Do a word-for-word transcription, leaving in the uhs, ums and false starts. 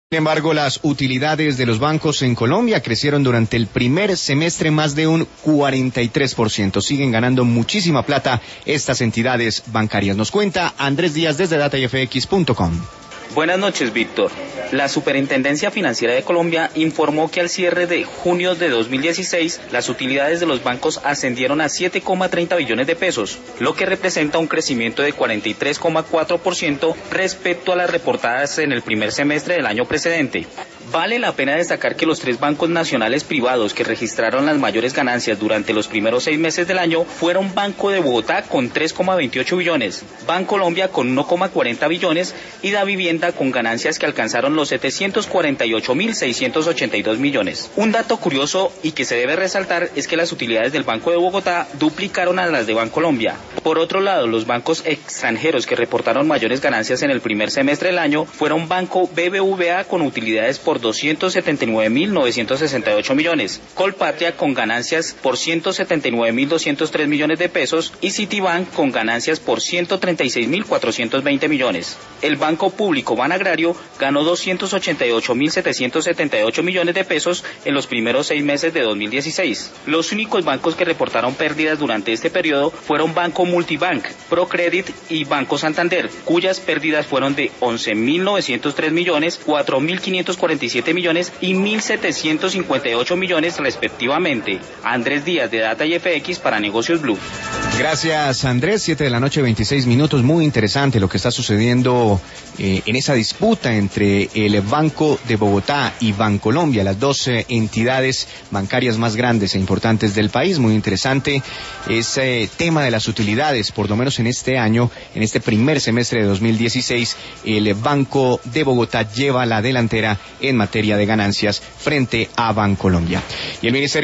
Sin embargo, las utilidades de los bancos en Colombia crecieron durante el primer semestre más de un cuarenta y tres por ciento. Siguen ganando muchísima plata estas entidades bancarias. Nos cuenta Andrés Díaz desde data y f x punto com. Buenas noches, Víctor. La Superintendencia Financiera de Colombia informó que al cierre de junio de dos mil dieciséis, las utilidades de los bancos ascendieron a siete coma treinta billones de pesos, lo que representa un crecimiento de cuarenta y tres coma cuatro por ciento respecto a las reportadas en el primer semestre del año precedente. Vale la pena destacar que los tres bancos nacionales privados que registraron las mayores ganancias durante los primeros seis meses del año fueron Banco de Bogotá con tres coma veintiocho billones, Bancolombia con uno coma cuarenta billones y Davivienda con ganancias que alcanzaron los setecientos cuarenta y ocho mil seiscientos ochenta y dos millones. Un dato curioso y que se debe resaltar es que las utilidades del Banco de Bogotá duplicaron a las de Bancolombia. Por otro lado, los bancos extranjeros que reportaron mayores ganancias en el primer semestre del año fueron Banco B B V A con utilidades por doscientos setenta y nueve mil novecientos sesenta y ocho millones, Colpatria con ganancias por ciento setenta y nueve mil doscientos tres millones de pesos y Citibank con ganancias por ciento treinta y seis mil cuatrocientos veinte millones. El Banco Público Banagrario ganó doscientos ochenta y ocho mil setecientos setenta y ocho millones de pesos en los primeros seis meses de dos mil dieciséis. Los únicos bancos que reportaron pérdidas durante este periodo fueron Banco Multibank, Procredit y Banco Santander, cuyas pérdidas fueron de once mil novecientos tres millones, cuatro mil quinientos cuarenta y siete millones y mil setecientos cincuenta y ocho millones respectivamente. Andrés Díaz de Data y F X para Negocios Blue. Gracias, Andrés. Siete de la noche, veintiséis minutos. Muy interesante lo que está sucediendo eh, en esa disputa entre el Banco de Bogotá y Bancolombia, las dos eh, entidades bancarias más grandes e importantes del país. Muy interesante ese tema de las utilidades, por lo menos en este año, en este primer semestre de dos mil dieciséis, el Banco de Bogotá lleva la delantera en materia de ganancias frente a Bancolombia. Y el Ministerio